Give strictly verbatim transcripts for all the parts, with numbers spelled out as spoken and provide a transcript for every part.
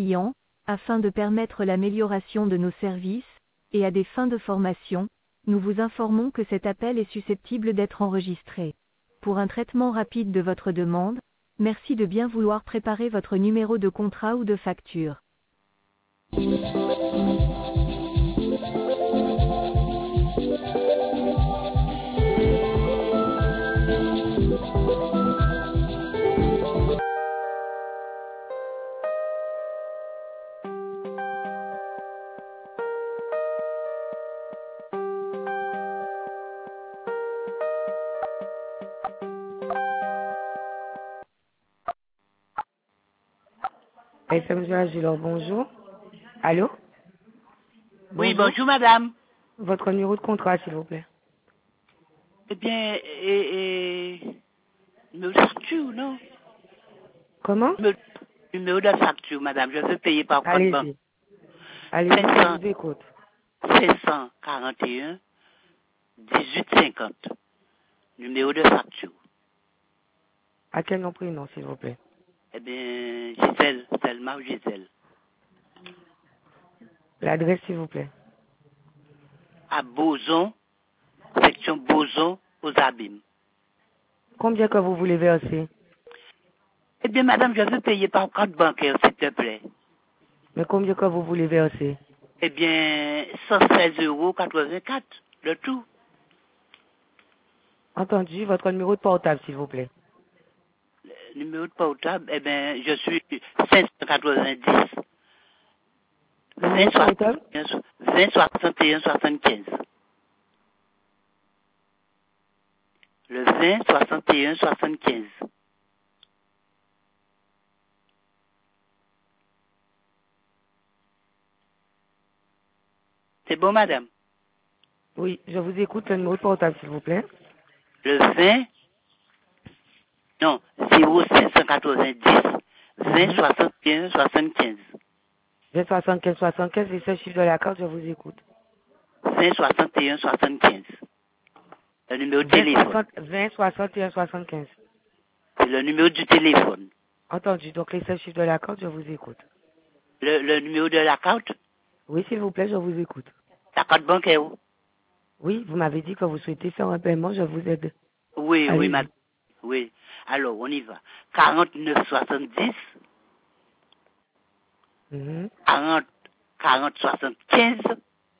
clients, afin de permettre l'amélioration de nos services, et à des fins de formation, nous vous informons que cet appel est susceptible d'être enregistré. Pour un traitement rapide de votre demande, merci de bien vouloir préparer votre numéro de contrat ou de facture. S M G Agilor, bonjour. Allô? Oui, Bonjour. bonjour madame. Votre numéro de contrat, s'il vous plaît. Eh bien, et, et, numéro de facture, non? Comment? Numéro, numéro de facture, madame, je veux payer par compte banque. Allez-y. Allez-y, je vous écoute. cinq cent quarante et un, dix-huit cinquante. Numéro de facture. À quel nom prénom, s'il vous plaît? Eh bien, Gisèle, Selma ou Gisèle. L'adresse, s'il vous plaît. À Boson, section Boson, aux Abîmes. Combien que vous voulez verser? Eh bien, madame, je veux payer par compte bancaire, s'il te plaît. Mais combien que vous voulez verser? Eh bien, cent seize euros quatre-vingt-quatre, le tout. Entendu, votre numéro de portable, s'il vous plaît. Le numéro de portable, eh bien, je suis cinq cent quatre-vingt-dix. Le numéro de portable? vingt soixante et un soixante-quinze. Le vingt soixante et un soixante-quinze. C'est bon, madame? Oui, je vous écoute, le numéro de portable, s'il vous plaît. Le vingt, non, zéro cinq cent quatre-vingt-dix, vingt soixante et un soixante-quinze. vingt soixante-quinze soixante-quinze, les seize chiffres de la carte, je vous écoute. vingt soixante et un soixante-quinze. Le numéro de téléphone. vingt soixante et un soixante-quinze. C'est le numéro du téléphone. Entendu, donc les seize chiffres de la carte, je vous écoute. Le, le numéro de la carte? Oui, s'il vous plaît, je vous écoute. La carte bancaire où? Oui, vous m'avez dit que vous souhaitez faire un paiement, je vous aide. Oui, Allez-y. oui, madame. Oui. Alors, on y va. quarante-neuf soixante-dix, Mhm. quarante, quarante soixante-quinze,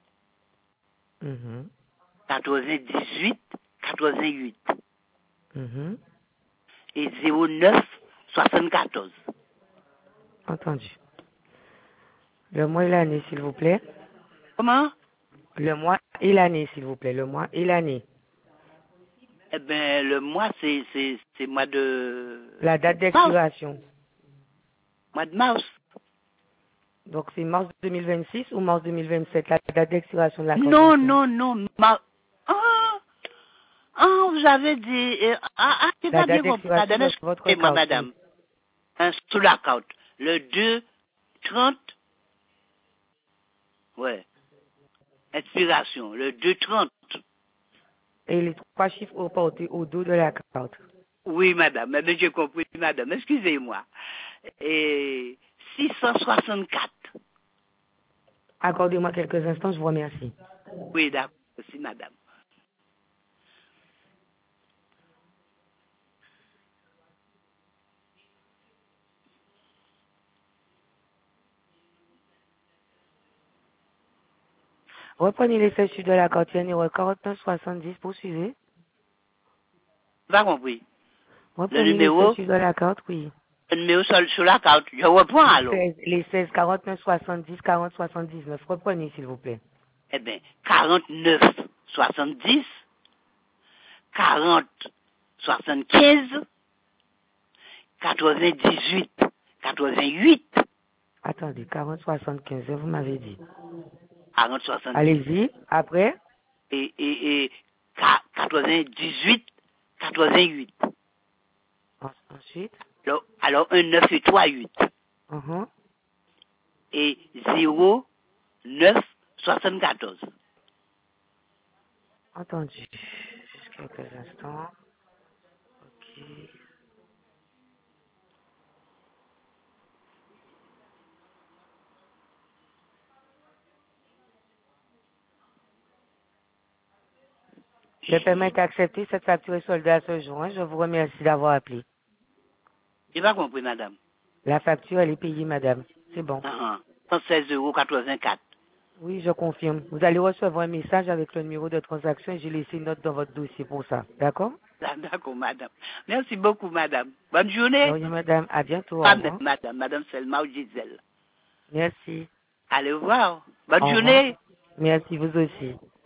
Mhm. quatre-vingt-dix-huit, quatre-vingt-huit. Mhm. Et zéro neuf soixante-quatorze. Entendu. Le mois et l'année, s'il vous plaît. Comment? Le mois et l'année, s'il vous plaît. Le mois et l'année. Eh bien, le mois, c'est, c'est, c'est mois de... La date mars. d'expiration. Mois de mars. Donc c'est mars deux mille vingt-six ou mars deux mille vingt-sept, la date d'expiration de la carte. Non, non, non. Mars. Ah, ah, vous avez dit... euh, ah, ah, c'est La pas bien date compris. d'expiration Madame, de votre excusez-moi, carte. madame. Hein, sous la carte. Le deux trente. Ouais. Expiration. Le deux trente. Et les trois chiffres reportés au dos de la carte. Oui, madame. Mais j'ai compris, madame. Excusez-moi. Et six cent soixante-quatre. Accordez-moi quelques instants, je vous remercie. Oui, d'accord. Merci, madame. Reprenez les seize chiffres de la carte, numéro quarante-neuf soixante-dix, poursuivez. Pas compris. Le Reprenez les numéro, seize chiffres de la carte, oui. le numéro sur, sur la carte. Je reprends Les alors. seize, les seize, quarante-neuf, soixante-dix, quarante, soixante-dix-neuf. Reprenez, s'il vous plaît. Eh bien, quarante-neuf soixante-dix, quarante soixante-quinze, quatre-vingt-dix-huit, quatre-vingt-huit, Attendez, quarante, soixante-quinze, vous m'avez dit. quarante soixante-dix. Allez-y, après. Et, et, et quatre-vingt-dix-huit, quatre-vingt-huit. Ensuite. Alors, alors un neuf et trois, huit. Uh-huh. Et zéro, neuf, soixante-quatorze. Entendu. Juste quelques instants. Ok. Le paiement est accepté, cette facture est soldée à ce jour. Hein. Je vous remercie d'avoir appelé. J'ai pas compris, madame. La facture, elle est payée, madame. C'est bon. Uh-huh. cent seize euros quatre-vingt-quatre. Oui, je confirme. Vous allez recevoir un message avec le numéro de transaction et j'ai laissé une note dans votre dossier pour ça. D'accord? D'accord, madame. Merci beaucoup, madame. Bonne journée. Oui, madame. À bientôt. Au Pas revoir. madame, madame Selma ou Gisèle. Merci. Allez voir. Bonne Au revoir. journée. Merci, vous aussi.